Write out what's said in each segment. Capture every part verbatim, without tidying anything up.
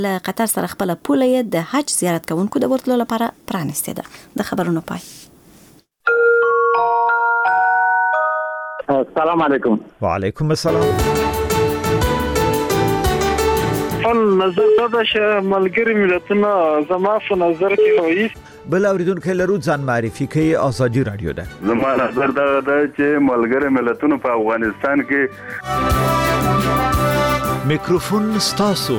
له قطر سره خپل پوله د حج زیارت کوونکو د ورتلو لپاره پرانیستې ده. د خبرونو پای. السلام علیکم. وعلیکم السلام. فل نظر دا چې ملګری ملتونه زما په نظر کې وایي بل اوریدونکو لرو ځان معرفي کوي. آزادي رادیو ده. زما نظر دا ده چې ملګری ملتونه په افغانستان کې میکروفون ستاسو.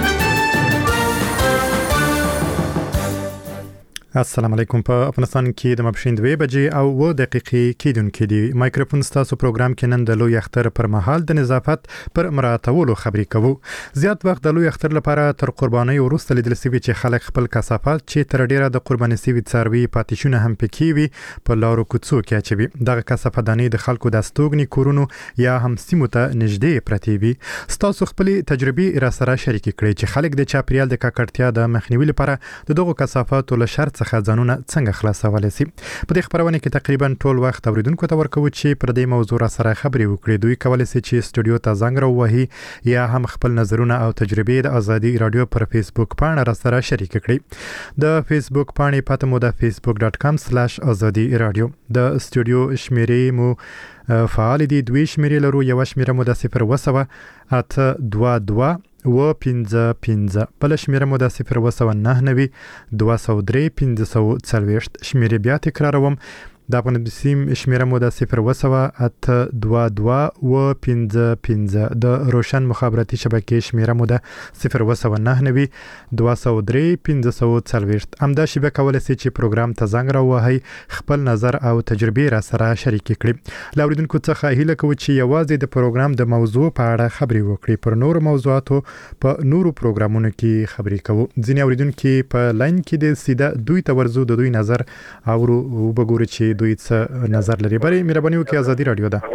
السلام علیکم. په افغانستان کې د مبشین دوه بجې او و دقیقې کېدونکې دي. مایکروفون ستاسو پروګرام کې نن د لوی اختر پر مهال د نظافت پر مراعاتولو خبرې کوو. زیات وخت د لوی اختر لپاره تر قربانۍ وروسته لیدل شوی چې خلک خپل کثافات چې تر ډیره د قرباني شوي څاروي پاتېشونه هم پکې وي په لارو کوڅو کې اچوي. دغه کثافدانې د خلکو د استوګنې کورونو یا هم سیمو ته نږدې پرتې وي. ستاسو خپل تجربې را سره شریک کړئ چې خلک د چاپیریال د ککړتیا د مخنیوي لپاره د دغو کثافاتو له شر خزانونه څنګه خلاصولای شي. په دې خبرونه کې تقریبا ټول وخت اوریدونکو ته ورکوي چې پر دې موضوع را سره خبرې وکړي. دوی کولای شي چې استودیو ته زنګ راووهي یا هم خپل نظرونه او تجربې د آزادي رادیو پر فیسبوک پاڼه را سره شریک کړي. د فیسبوک پاڼې پته مو د facebook dot com slash azadi radio. د استودیو شمیرې مو فعال دي. دوی شمیرې لرو. یو شمیره مو د صفر وسوه اته دوه دوه و پنځه پنځه. بل شمیره مو د صفر وسوه نه نوي دوه سوه درې پنځه سوه څلوېښت. شمیرې بیا تکراروم. د افغانستان شمیره مو د صفر وسوه اته دوه دوه و پنځه پنځه. د روشن مخابراتي شبکې شمیره مو د صفر وسوه نه نوي دوه سوه درې پنځه سوه څلوېښت. همدا شبکه کولای شي چې پروګرام ته زنګ راووهي خپل نظر او تجربې را سره شریک کړي. له اوریدونکو څخه هیله کوو چې یوازې د پروګرام د موضوع په اړه خبرې وکړي. پر نورو موضوعاتو په نورو پروګرامونو کې خبرې کوو. ځینې اوریدونکو په لاین کې د سیده دوی ته ورزو د دوی نظر او وګورو چې دوی څه نظر لري. بری مهرباني وکړئ. آزادي رادیو ده.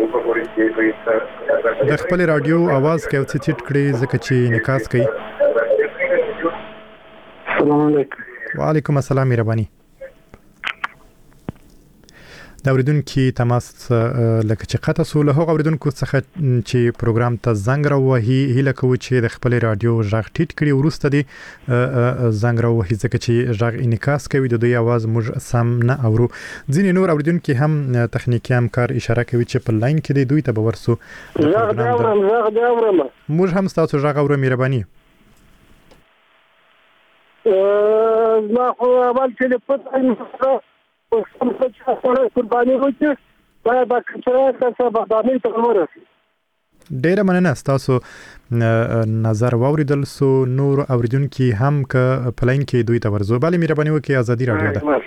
د خپل رادیو आवाज کې اوڅ چټ کړئ ځکه چې انعکاس کوي. السلام علیکم. وعلیکم السلام. مهرباني. دا اوریدونکو تماس لکه چې قطع سو له هغه اوریدونکو څخه چې پروګرام ته زنګ راووهي هیله کوي چې د خپل رادیو غږ ټیټ کړي ورسته دي زنګ راووهي ځکه چې غږ انعکاس کوي د دوی आवाज موږ سم نه اورو. ځینې نور اوریدونکو هم تخنیکی همکار اشاره کوي چې په لاین کې دوی ته به ورسو. زغ دا اورم زغ دا اورم موږ هم تاسو غږ اورو. مهرباني. ما خو اول چې په قرباني وکړي باید با کچره تاسو باندې ته ورسي. ډیره مننه. تاسو نظر واوریدل سو. نور اوریدونکو هم ک پلاین کې دوی ته ورزو. bale مهرباني وکړئ. آزادي رادیو ده.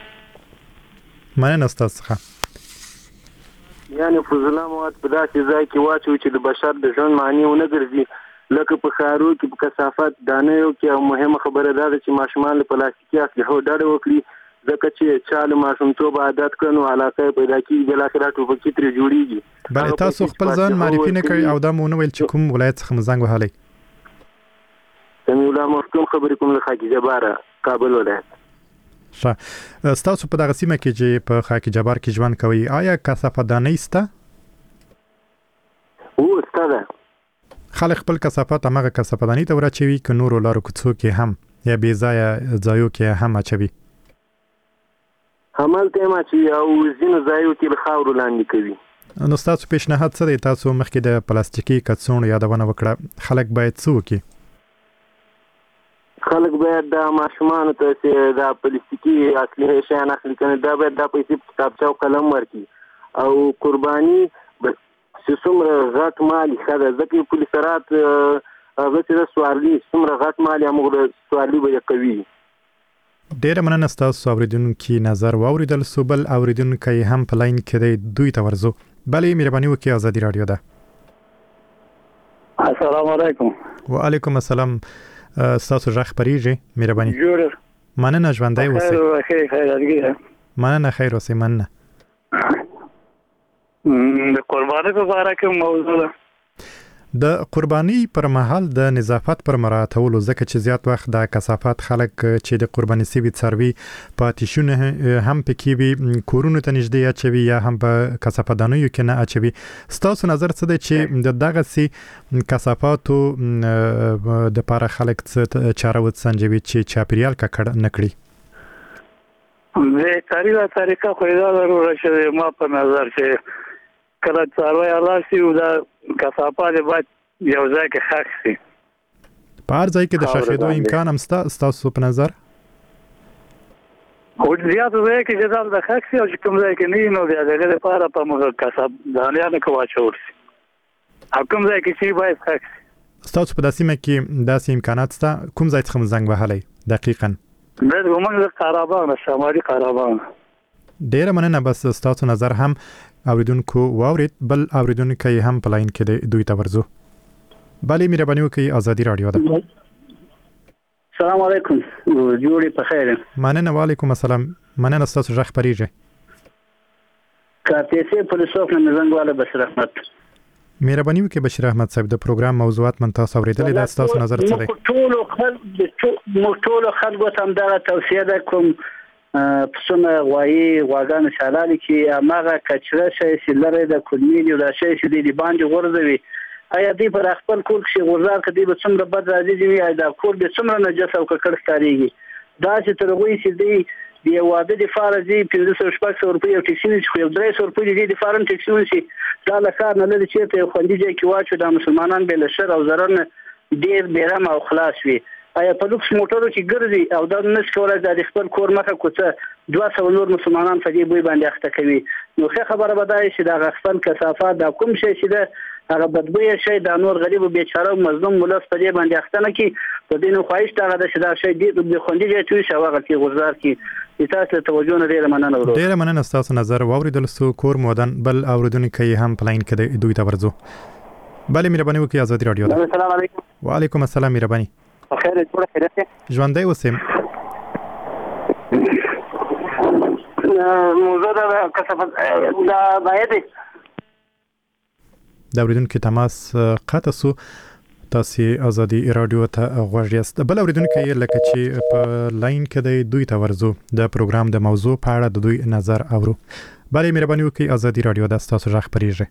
مننه تاسو ښه. یعنی فضله مواد په داسې ځای کې واچو چې د بشر د ژوند معنی ونه ګرځي. لکه په ښارو کې په کثافات دانه یو کې مهمه خبره ده چې ماشومان له پلاستیکي اسلحو ډډه وکړي ځکه چې چاله ماشومتوب عادت کړو علاقه پیدا کیږي بل اخر ټوپکی تر جوړیږي. بل تاسو خپل ځان معرفي نه کړی او دا مونږ ویل چې کوم ولایت څخه مزنګ وهالي. سمي الله محکوم خبرې کوم له خاکی جباره کابل ولایت. ښه. تاسو په دغه سیمه کې چې په خاکی جبار کې ژوند کوي آیا کثافدانې سته؟ او سته. خلک خپل کثافات هغه کثافدانې ته ورچوي ک نور لارو کوڅو کې هم یا بې ځای ځایو کې هم اچوي. همالته ما چې او زینو ځایو کې خاور لاندې کوي. نو تاسو پیشنهاد څه دی؟ تاسو مخکې د پلاستیکي کڅوړو یادونه وکړه. خلک باید څه وکړي؟ خلک باید د ماشومانو ته چې د پلاستیکي اصلي شیان اخلي کنه دا باید د پیسې کتابچه او قلم ورکړي او قرباني چې څومره غټ مال خاله ځکه پولیسرات هغه چې سوارلي څومره غټ مال موږ سوارلي به کوي. ډیره مننه. تاسو اوریدونکو نظر واوریدل سو. بل اوریدونکو هم په لاین کې دی دوی ته ورزو. bale مهرباني وکړئ. آزادي رادیو ده. السلام علیکم. وعلیکم السلام. تاسو ژغ پریږي. مهرباني. جوړ. مننه. ژوندۍ اوسئ. خیر خیر. مننه. خیر اوسئ. مننه. د قرباني په اړه کوم موضوع ده؟ د قرباني پر مهال د نظافت پر مراعاتولو ځکه چې زیات وخت د کثافات خلک چې د قرباني سوي څاروي پاتېشونه هم پکې وي کورونو ته نږدې اچوي یا هم په کثافاتدانیو کې نه اچوي. ستاسو نظر څه دی چې د دغه سي کثافاتو د پاره خلک څه چاره وسنجوي چې چاپیریال ککړ نه کړي؟ د کاریه طریقه خو دا ضروري چې ما په نظر چې کله څاروي راشي او دا کثافات باید یو ځای کې ښخ شي. په هر ځای کې د ښخېدو امکان هم شته ستاسو په نظر؟ او زیات ځای کې چې دا د ښخ شي او چې کوم ځای کې نه نو د هغه لپاره په موږ کثافدانیانو کې واچول شي. او کوم ځای کې چې باید ښخ شي. ستاسو په داسې مکه داسې امکانات شته کوم ځای څخه زنګ وهلی دقیقاً؟ د ومنځ قرابان شمالي قرابان. ډیره مننه. بس ستاسو نظر هم اوریدونکو واورید بل اوریدونکو هم په لاین کې دوی ته ورزو. بله مهرباني وکړئ ازادي رادیو ده. السلام علیکم جوړی په خیر. مننه. وعلیکم السلام. مننه ستاسو ژغ پریږي. کاپیسي پولیسوف نه زنګواله بشیر احمد. مهرباني وکړئ بشیر احمد صاحب د پروګرام موضوعات من تاسو اوریدلې ده ستاسو نظر څه دی؟ ټول خلک مو ټول خلکو ته دا توصیه ده کوم پسونه غوایي غواګان شالالي کې اماغه کچره شي چې لري د کلمې او د شي چې دی باندې غورځوي. آیا دی پر خپل کور کې غورځار کدي به څومره بد راځي وي دا کور به څومره نجس او ککړ ښکاریږي. دا چې ترغوي چې دی د واده د فارزي پنځه سوه شپږ سوه روپۍ او ټیکسي چې یو درې سوه روپۍ دی د فارم ټیکسي ونشي دا لکه نه لري چې ته خوندې ځای کې واچو د مسلمانان به له شر او ضرر نه ډیر بیرم او خلاص وي. آیا په لوکس موټرو کې ګرځي او دا نس کولای د خپل کور مخه کوڅه دوه سوه نور مسلمانان په دې بوی باندې اخته کوي. نو ښه خبره به دا چې دا خپل کثافات دا کوم شي چې دا هغه بدبوی شي دا نور غریب او بیچاره مظلوم ولس په دې باندې اخته نه کی په دې نو خواهش دا غدا چې دا شي دې د خوندې ځای توي شو هغه کې غوړزار کی تاسو توجه نه ډیره مننه ورو. ډیره مننه ستاسو نظر واوریدل سو کور مودن بل اوریدونکو هم پلاین کې دوی ته ورزو. بله مهرباني وکړئ ازادي رادیو ده. السلام علیکم. وعلیکم السلام مهرباني. خیر ټول خیریت دی. ژوندی اوسئ. موضوع دا کثافت دا باید د اوریدونکو تماس قطع سو. تاسو ازادي رادیو ته غوږ یاست. بل اوریدونکو یې لکه چې په لاین کې دوی ته ورزو د پروګرام د موضوع په اړه د دوی نظر اورو. بله مهرباني وکړئ ازادي رادیو د تاسو ژغ پریږي.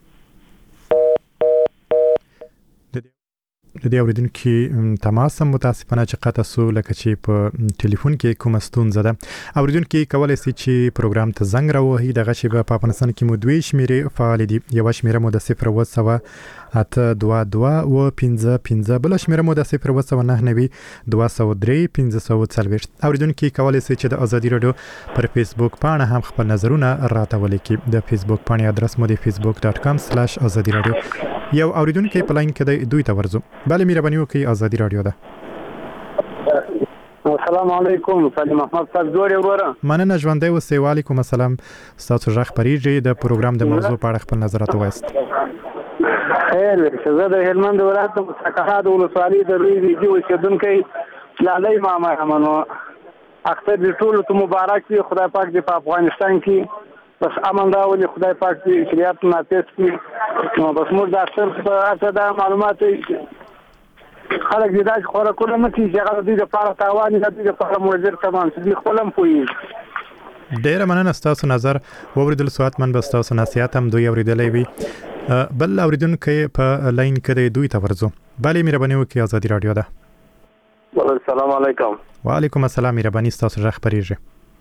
د دې اوریدونکو تماس هم متاسفانه چې قطع سو لکه چې په ټلیفون کې کومه ستونزه ده. اوریدونکو کولای شي چې پروګرام ته زنګ راوهي دغه شی په افغانستان کې مو دوی شمیرې فعال دي. یو شمیره مو د صفر و سوه اته دوه دوه و پنځه پنځه بل شمیره مو د صفر و سوه نهه نوي دوه سوه درې پنځه سوه څلوېښت. اوریدونکو کولای شي چې د ازادي رادیو پر فیسبوک پاڼه هم خپل نظرونه راته ولیکي. د فیسبوک پاڼې ادرس مو د فیسبوک ډاټ کام سلاش ازادي رادیو. یو اوریدونکو په لاین کې دوی ته ورزو. بله مهرباني وکړئ ازادي رادیو ده. السلام علیکم سلیم احمد صاحب جوړ وروره. مننه ژوندی اوسئ. وعلیکم السلام. ستاسو ژغ پریږي د پروګرام د موضوع په اړه خپل نظرات وایست. خیر زه د هلمند ولایت د مسکحات ولسوالۍ د لوی ویډیو اوسیدونکی لالی ماما یم. اختر دې ټولو ته مبارک وي. خدای پاک دې په افغانستان کې بس امن راولي. خدای پاک دې شریعت نافذ کړي. نو بس موږ د اختر په اړه دا معلومات خلک دې داسې خوراکونه نه کوي چې هغه د دوی دپاره تاوان وي د دوی دپاره مضر تمام چې دوی خپل هم پوهېږي. ډیره مننه ستاسو نظر واوریدل سو. حتما به ستاسو نصیحت هم دوی اوریدلی وي. بل اوریدونکو په لاین کې دوی ته ورزو. بله مهرباني وکړئ ازادي رادیو ده. السلام علیکم. وعلیکم السلام مهرباني ستاسو ژغ پریږي.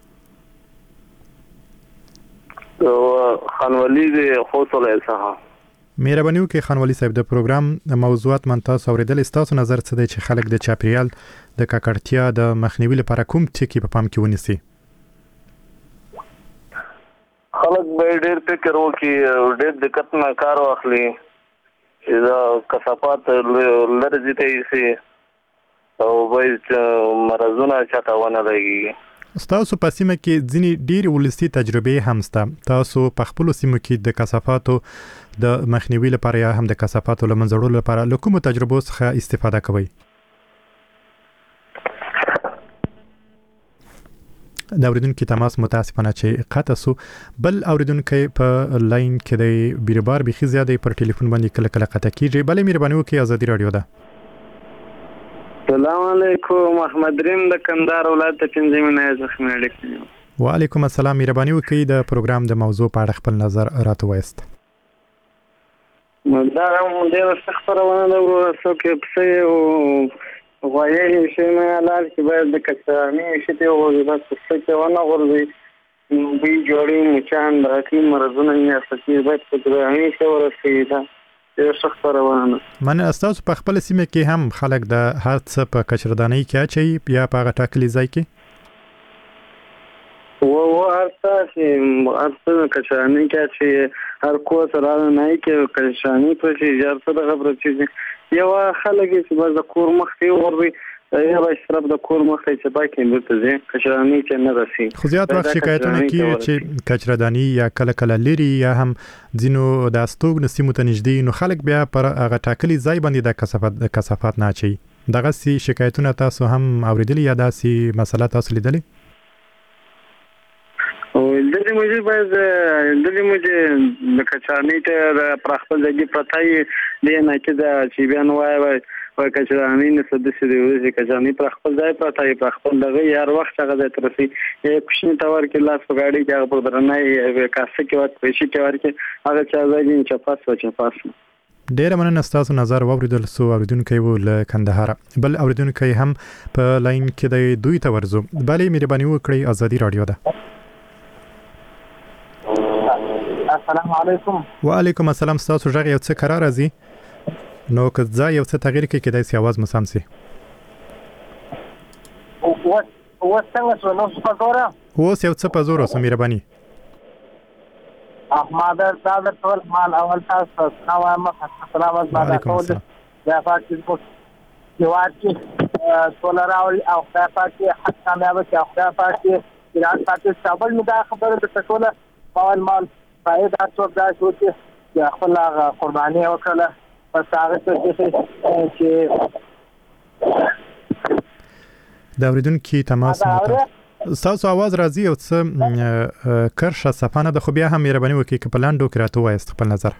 خانولی د خوصله څخه مهرباني وکړئ خانولی صاحب د پروګرام موضوعات من تاسو اوریدل. ستاسو نظر څه دی چې خلک د چاپیریال د ککړتیا د مخنیوي لپاره کوم ټکي په پام کې ونیسي؟ خلک به ډېر فکر وکړي ډېر دقت نه کار واخلي چې دا کثافات لرې ځای ته یوسي او باید مرضونه چاته ونه لګي. ستاسو په سیمه کې ځینې ډېرې ولسي تجربې هم شته. تاسو په خپلو سیمو کې د کثافاتو د مخنیوي لپاره یا هم د کثافاتو له منځه وړلو لپاره له کومو تجربو څخه استفاده کوئ؟ د اوریدونکو تماس متاسفانه چې قطع سو. بل اوریدونکو په لاین کې د بیربار بيخي زیاده پر ټلیفون باندې کله کله قطع کیږي. بلې مهرباني وکړئ ازادي رادیو ده. السلام علیکم محمد ریم د کندهار ولایت پنځمه نه زخم اړیکې. وعلیکم السلام. مهرباني وکړئ د پروګرام د موضوع په اړه خپل نظر راته وایست. دا هم ډېر سخت خبرونه ده ورو څوک په او غوایي شي نه لار کې باید د کچراني شي ته او بس څه کې ونه غورځي دوی جوړي مچان راکې مرزونه یې سکه باید کچراني شي ورسې دا ډېر سخت خبرونه. من استاد په خپل سیمه کې هم خلک د هر څه په کچردانۍ کې اچي یا په ټاکلي ځای کې و و ارته چې ارته کچراني کې چې هر کو سره نه کې کچراني په چې ځارته د خبره چې یو خلک چې بس د کور مخ کې ورغوي یا به شرب د کور مخ کې باکې نرته ځي کچراني چې نه راسي. خو زیات وخت شکایتونه کوي چې کچرداني یا کله کله لري یا هم ځینو د استوګ نسیمو ته نږدې نو خلک بیا پر هغه ټاکلي ځای باندې د کثافات د کثافات نه اچي. دغه سي شکایتونه تاسو هم اوریدلی یا داسي مسله تاسو لیدلی؟ او د دې موجود باید د دې موجود د کچراني ته د پرخپل ځای پرتای دی نه کې دا چې بیان وای وای او کچراني نه څه د دې چې کچراني پرخپل ځای پرتای پرخپل دغه یار وخت هغه ځای ترسي یو کوشنی تاور کې لاس په گاډي کې هغه پر درنای کاسه کې وات پېښې کې ورکه هغه چا ځای چې پاس و چې پاس. ډېر مننه تاسو نظر واوریدل سو اوریدونکو و له کندهار. بل اوریدونکو هم په لاین کې د دوی ته ورزو. بلې مهرباني وکړئ ازادي رادیو ده. السلام علیکم. وعلیکم السلام. تاسو ژغ یو څه قرار راځي نو که ځای یو څه تغییر کې کېدای سي आवाज مسام سي. او او څنګه شو نو څه زوره اوس یو څه په زور اوس مهرباني. احمد صاحب ټول مال اول تاسو نو السلام علیکم. یا فاکر کو جواب کې ټول راول او فاکر حق کامیاب چې او فاکر چې تاسو صبر مدا خبره د ټول مال مال باید تاسو دا شو چې خپل قرباني وکړه پس هغه چې دا اوریدونکو تماس تاسو आवाज راځي او څه کرشه صفانه د خو بیا هم مهرباني وکړئ چې په لاندو کې راته وایست خپل نظر.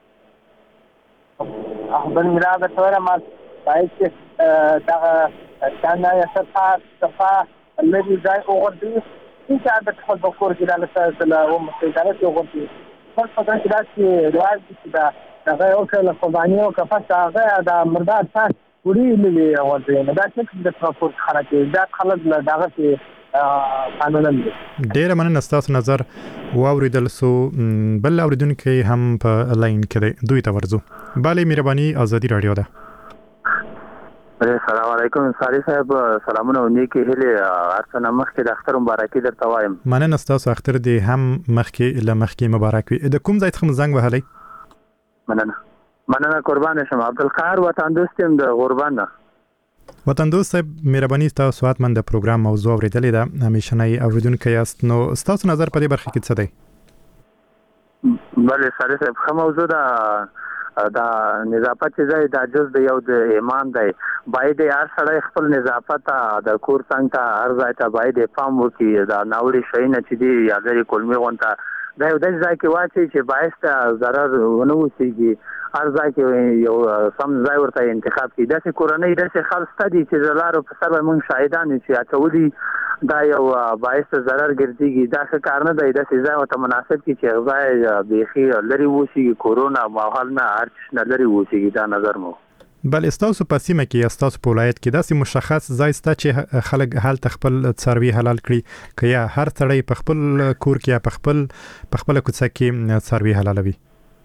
خپل میراده تور مال باید چې دا څنګه یې صفه صفه لري ځای وګورئ چې دا خپل بکور کې لاله سره او مستعده یو غوړي خپل په دغه کې چې رواج دي دا هغه یو څه له قرباني او کفاره هغه د مردار څخه وړي لري او دا چې د ترانسپورت خرڅ دا خلک له دغه کې قانون دي. ډېر مننه تاسو نظر واوریدل سو. بل اوریدونکو هم په لاین کې دوی ته ورزو. بالي مهرباني ازادي رادیو ده. السلام علیکم ساری صاحب سلامونه نیکی هله ارسنه مخکې د اختر مبارکي درته وایم. مننه تاسو اختر دی هم مخکې له مخکې مبارک وي. د کوم ځای څخه زنګ وهلی؟ مننه مننه قربان شم. عبدالقاهر وطن دوستم د غربان نه. وطن دوست صاحب مهرباني تاسو حتمن د پروګرام موضوع اوریدلې ده همیشنی اوریدونکو یاست نو تاسو نظر په دې برخه کې څه دی؟ بله ساری صاحب ښه موضوع ده. دا نظافت چې ځای دا جز د یو د ایمان دی باید هر سړی خپل نظافت د کور څنګه ته هر ځای ته باید پام وکړي. دا ناوړي شی نه چې دی یا لرې کلمې غونته دا یو داسې ځای کې واچوي چې باعث ته ضرر ونه اوسېږي. هر ځای کې یو سم ځای ورته انتخاب کړي. داسې کورنۍ داسې خلک شته دي چې د لارو په سر به موږ شاهدان یو چې اچولي دا یو باعث ته ضرر ګرځېږي. دا ښه کار نه دی. داسې ځای ورته مناسب کړي چې ځای بیخي لرې واوسېږي کورونا ماحول نه هر څه نه لرې واوسېږي. دا نظر مو. بل استاسو په سیمه کې استاسو په ولایت کې داسې مشخص ځای سته چې خلک هلته خپل څاروي حلال کړي که یا هر سړی په خپل کور کې یا په خپل په خپله کوڅه کې څاروي حلالوي؟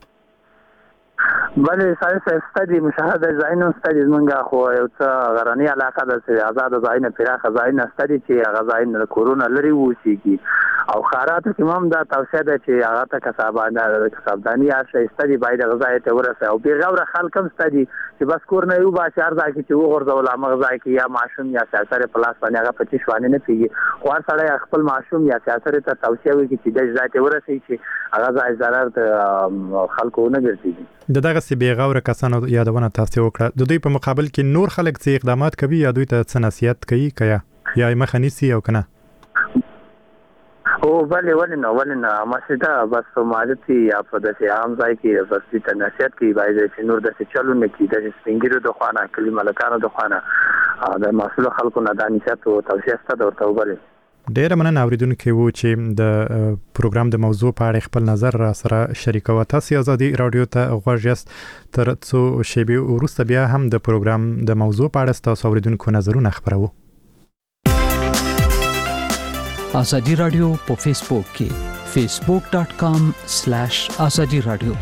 بله سایه ستدي مشاهده ځایونه ستدي زمونږ خو یو څه غرني علاقه ده چې آزاده ځایونه پراخه ځایونه ستدي چې هغه ځایونه د کورونا لرې واوسېږي او ښاراتو کې هم دا توصیه ده چې هغه ته کسابانه کسابداني هر شی ستدي باید هغه ځای ته ورسوي او بېغوره خلک هم ستدي چې بس کور نه یې وباسي هر ځای کې چې وغورځول همغه ځای کې یا ماشوم یا سیاسر په لاس باندې هغه په چیش باندې نه پوهېږي خو هر سړی خپل ماشوم یا سیاسر ته توصیه وکړي چې داسې ځای ته ورسوي چې هغه ځای ضرر ته خلکو ونه ګرځېږي. د دغسې بېغوره کسانو یادونه تاسو وکړه د دوی په مقابل کې نور خلک څه اقدامات کوي یا دوی ته څه نصیحت کوي که یا یا یې مخه نیسي او که نه؟ او بلې ولې نه ولې نه مسجده بس مالتي یا په داسې عام ځای کې بس د نصیحت کې باید چې نور داسې چلو نه کیږي د سپینګیرو د خوانه کلی ملکانو د خوانه د مسؤل خلکو نه د نصیحت او توصیه ستاسو ورته وبلې. ډیره مننه اوریدونکو وو چې د پروګرام د موضوع په اړه خپل نظر را سره شریکوي. تاسو ازادي رادیو ته غوږ یاست. تر څو شیبې وروسته بیا هم د پروګرام د موضوع په اړه تاسو اوریدونکو نظرونه خبرو. ازادي رادیو په فیسبوک کې facebook dot com slash azadi radio.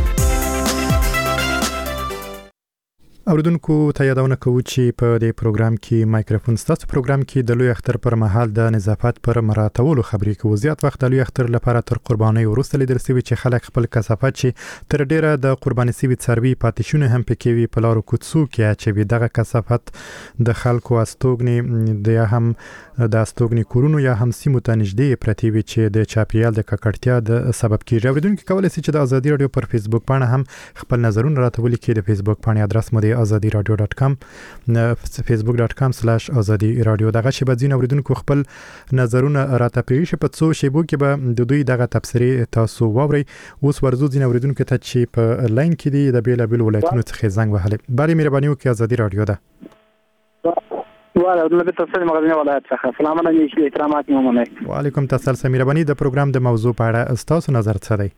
اوریدونکو ته یادونه کوو چې په دې پروګرام کې مایکروفون ستاسو پروګرام کې د لوی اختر پر مهال د نظافت پر مراعاتولو خبرې کوو. زیات وخت د لوی اختر لپاره تر قربانۍ وروسته لیدل شوی چې خلک خپل کثافات چې تر ډیره د قرباني شوی څاروي پاتې هم پکې وي په لارو کوڅو کې چې دغه کثافات د خلکو استوګنې د هم د استوګنې کورونو یا هم سیمو ته نږدې پرتی وي چې د چاپیریال د ککړتیا د سبب کیږي. اوریدونکو کولای شي چې د ازادي رادیو پر فیسبوک باندې هم خپل نظرونه راته ولیکي. د فیسبوک باندې ادرس مو دی azadi radio dot com facebook dot com slash azadi radio. دغه شی به ځین اوریدونکو خپل نظرونه راته پریښي په څو شیبو کې به د دوی دغه تبصره تاسو واوري. اوس ورزو ځین اوریدونکو ته چې په لاین کې دي د بیل بیل ولایتونو څخه زنګ وهلي. باري مهرباني وکړئ ازادي رادیو ده. وعلى النبي تصل مغزنه ولایت څخه سلام علیکم احترامات مومنه. وعلیکم السلام سمیربانی. د پروګرام د موضوع په اړه تاسو نظر څه دی؟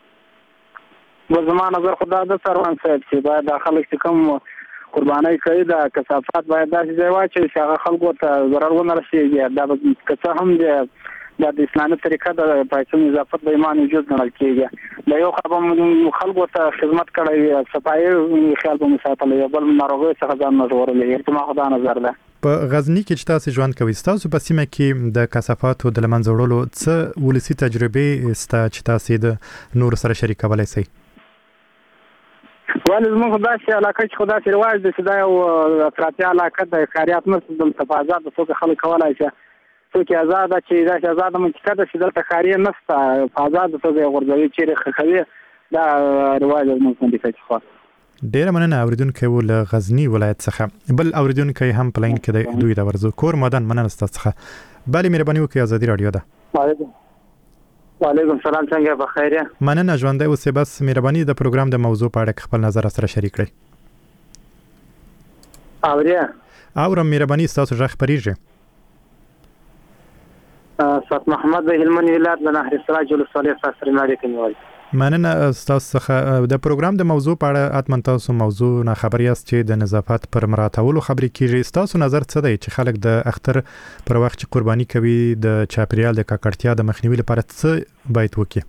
زما نظر خدای د سروان صاحب چې باید داخله چې کوم قربانای کوي د کثافات باید داسې ځای واچي چې هغه خلکو ته ضرر ونه رسیږي. دا که څه هم د د اسلامي طریقه د پایڅو نظافت د ایمان وجود ګڼل کېږي. د یو خبر خلکو ته خدمت کړی صفایي خیال په مساتله بل ناروغي څخه ځان نه ژغورلی. احتمال خدا نظر ده. په غزنی کې چې تاسو ژوند کوئ تاسو په سیمه کې د کثافاتو د لمنځه وړلو څه ولسی تجربه ستا چې تاسو د نور سره شریکولای شئ؟ ولې زموږ داسې علاقه چې خدا سي رواج دي چې دا یو افراطي علاقه د خیریات نشته دلته په آزاد څوک خلک کولای شي څوک آزاد چې دا چې آزاد منطقه ده چې دلته خیریه نشته په آزاد څوک غورځوي چې خخوي دا رواج زموږ منطقه کې خو ډیر مننه اوریدونکو له غزنی ولایت څخه. بل اوریدونکو هم پلاین کې دوی د ورزو کور مدن مننه ستاسو څخه. بل مهرباني وکړئ ازادي رادیو ده. وعلیکم وعلیکم السلام څنګه په خیر یې؟ مننه ژوندۍ اوسې. بس مهرباني د پروګرام د موضوع په اړه خپل نظر سره شریک کړئ. اوریا اورم مهرباني ستاسو ژغ پریږي. استاد محمد د هلمند ولایت د نهر سراج ولسوالۍ سره مالک نیول. مننه تاسو څخه د پروګرام د موضوع په اړه اتمن تاسو موضوع نه خبر یاست چې د نظافت پر مراعاتولو خبرې کیږي. تاسو نظر څه دی چې خلک د اختر پر وخت چې قرباني کوي د چاپیریال د ککړتیا د مخنیوي لپاره څه باید وکړي؟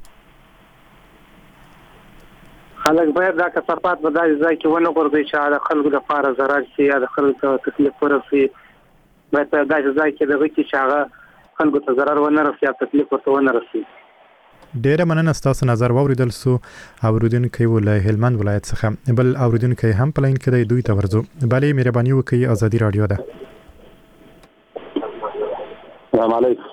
خلک باید دا کثافات په داسې ځای کې ونه غورځوي چې د خلکو لپاره ضرر شي یا د خلکو تکلیف ورسي. باید په داسې ځای کې دغه کې چې هغه خلکو ته ضرر ونه رسي یا تکلیف ورته ونه رسي. ډیره مننه ستاسو نظر واوریدل سو. اوریدونکو ول هلمند ولایت څخه بل اوریدونکو هم پلاین کې دی دوی ته ورزو. بلې مهرباني وکړئ ازادي رادیو ده. السلام علیکم.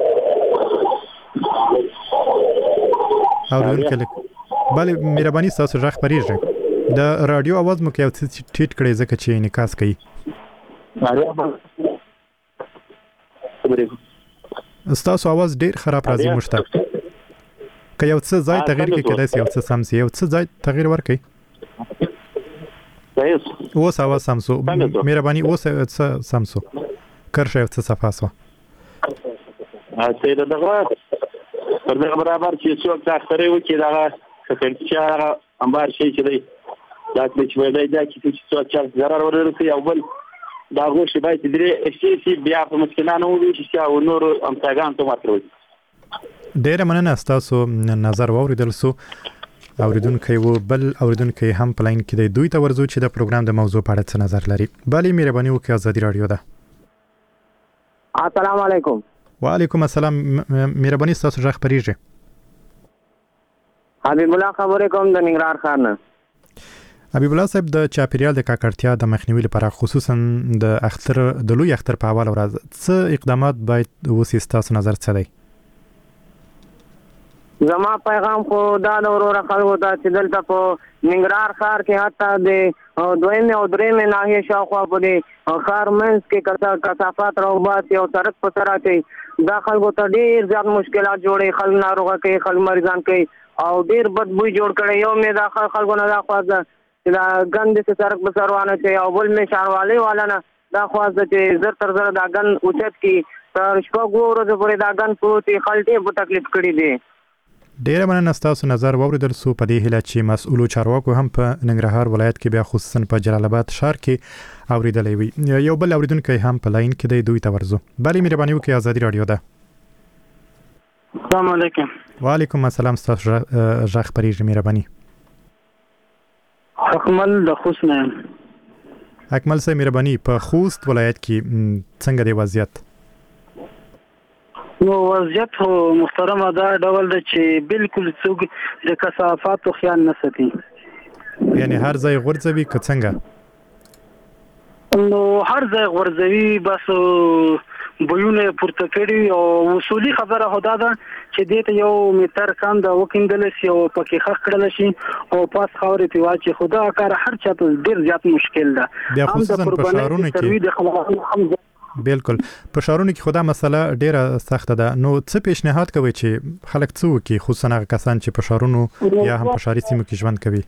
اوریدونکو بلې مهرباني ستاسو ژغ پریږي. د رادیو आवाज مو کې او څه ټیټ کړئ ځکه چې انعکاس کوي. ستاسو आवाज ډیر خراب راځي مشته. که یو څه ځای تغییر کې کېدای شي یو څه سم شي یو څه ځای تغییر ورکړي. اوس आवाज سم شو. مهرباني اوس څه سم شو. کرشه یو څه صفا شو. سیده دغه پر دغه برابر چې څوک تاخري وکړي دغه کتنچا امبار شي چې دی دا چې وایي دا چې څوک چې ضرر ورسي او بل دا غوښه باید درې شي بیا په مسکینانو وي چې او نور امتحان ته ماتروي. ډیره مننه تاسو نظر واوریدل سو. اوریدونکو وو بل اوریدونکو هم پلاین کې دی دوی ته ورزو چې د پروګرام د موضوع په اړه څه نظر لري. بلې مهرباني وکړئ ازادي رادیو ده. السلام علیکم. وعلیکم السلام. مهرباني تاسو ژغ پریږي. حبیب الله خبرې کوم د ننګرهار ښار نه. حبیب الله صاحب د چاپیریال د ککړتیا د مخنیوي لپاره خصوصا د اختر د لوی اختر په اول ورځ څه اقدامات باید وسي تاسو نظر څه دی؟ زما پیغام خو دا د وروره خلکو ته چې دلته په ننګرهار ښار کې حتی د او دویم او درېم ناحیه شاوخوا پورې ښار منځ کې کثافات راوباسي او سړک په سره کوي دا خلکو ته ډېر زیات مشکلات جوړوي. خلک ناروغه کوي، خلک مریضان کوي او ډېر بد بوی جوړ کړی. یو مې دا خلکو نه دا خواست چې دا ګند چې سړک په سر روانه کوي او بل مې ښاروالۍ والا نه دا خواست چې زر تر زره دا ګند اوچت کړي. تر شپږو ورځو پورې دا ګند پروت وي، خلک ډېر په تکلیف کړي دي. ډیره مننه ستاسو نظر واوریدل سو. په دې هیله چې مسؤلو چارواکو هم په ننګرهار ولایت کې بیا خصوصا په جلال آباد ښار کې اوریدلې وي. یو بل اوریدونکو هم په لاین کې دی، دوی ته ورزو. بلې مهرباني وکړئ، ازادي رادیو ده. السلام علیکم. وعلیکم السلام. ستاسو ژغ خپریږي، مهرباني. اکمل د خوست نه. اکمل صاحب مهرباني، په خوست ولایت کې څنګه دی وضعیت؟ نو وضعیت محترمه دا ډول ده چې بالکل څوک د کثافاتو خیال نه ساتي. یعنی هر ځای غورځوي که څنګه؟ نو هر ځای غورځوي، بس بویونه پورته کړي او اصولي خبره خدا ده چې دې ته یو میټر کم د وکیندل شي او پکې خخ کړل شي او پاس خاورې ته واچي. خدا کار هر چا ته ډیر زیات مشکل ده. بیا خصوصا په ښارونو کې بالکل په ښارونو کې خدا مسله ډیره سخته ده. نو څه پیشنهاد کوي چې خلک څه وکړي، خصوصا هغه کسان چې په ښارونو یا هم په ښاري سیمو کې ژوند کوي؟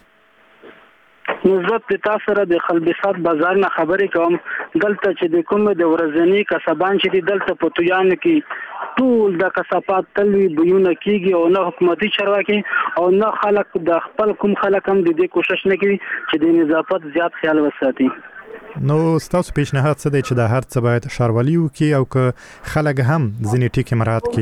نزدت د تاسو سره د خلبسات بازار نه خبرې کوم. دلته چې د کوم د ورځنی کسبان چې دلته په تویان کې ټول د کثافات تلوي بيونه کیږي او نه حکومتي چارواکي او نه خلک د خپل کوم خلک هم د دې کوشش نه کوي چې د نظافت زیات خیال وساتي. نو ستاسو پیشنهاد څه دی چې د هر څه باید ښاروالي وکړي او که خلک هم ځینې ټکي مراعات کړي؟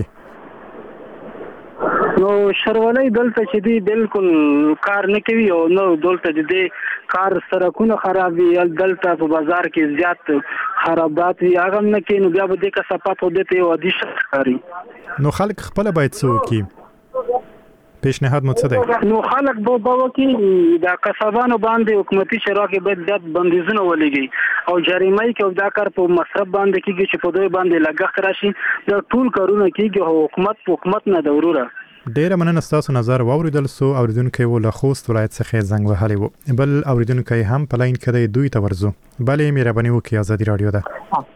نو ښاروالۍ دلته چې دی بالکل کار نه کوي او نو دلته د دې کار سرکونه خراب وي، دلته په بازار کې زیات خرابات وي، هغه نه کوي. نو بیا به د کثافات او د ته ودی شخاري. نو خلک خپل باید څه وکړي؟ پیشنهاد مو څه دی؟ نو خلک به وکړي دا کسبانو باندې حکومتي چارواکي باید زیات بندیزونه ولګي او جریمه کوي دا کار په مصرف باندې کیږي چې په دوی باندې لګښت راشي. دا ټول کارونه کیږي او حکومت په حکومت نه دوروره. ډیره مننه ستاسو نظر واوریدل سو. اوریدونکو ول خوست ولایت څخه زنګ وهلی وو. بل اوریدونکو هم په لاین کې دوی ته ورزو. بلې مهرباني وکړئ، ازادي رادیو ده.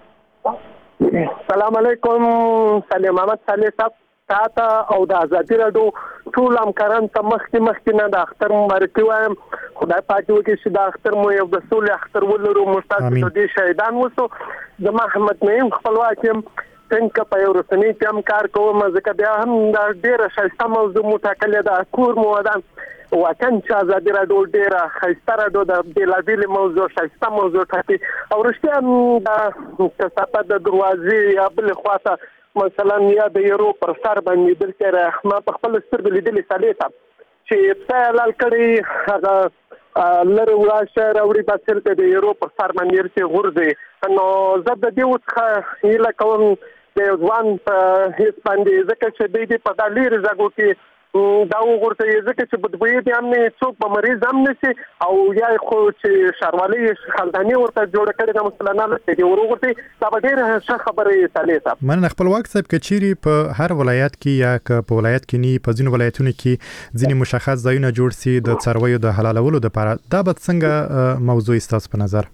السلام علیکم. سلام محمد صالح صاحب تاته او د ازادي رادیو ټول همکاران ته مخکې مخکې نه د اختر مبارکي وایم. خدای پاک وکړي چې د اختر مو یو د سولې اختر ولرو. مستاسو ته دې شهیدان وسو. د محمد نعیم خپلواک یم، څنګه په یو رسنۍ کې هم کار کوم، ځکه بیا هم دا ډېره ښایسته موضوع مو ټاکلې ده. کور مو ودان واقعا چې ازادي رادیو ډېره ښایسته رادیو ده، بېلابېلې موضوع ښایسته موضوع ټاکي او رښتیا هم د کثافات د دروازې یا بلې خواته مثلا یا د یورو پر سر باندې دلته ما په خپل سترګې لیدلې سالې ته چې په لال کړي هغه لره وراشه راوړي باسل ته د یورو پر سر باندې ورته غورځي. نو زه د دې وڅخه هیله کوم د ځوان په هیڅ باندې ځکه چې د دې په دالیر زګو کې دا وګورئ ځکه چې بدبوی دي هم نه څوک په مریض هم نشي او یا خو چې ښاروالۍ خلداني ورته جوړ کړي د مثلا نه لته وګورئ دا به ډېر ښه خبره صالح صاحب. من خپلواک صاحب کچيري په هر ولایت کې یا په ولایت کې نه په ځینو ولایتونو کې ځینې مشخص ځایونه جوړ سي د څارویو د حلالولو لپاره، دا به څنګه موضوع ستاسو په نظر؟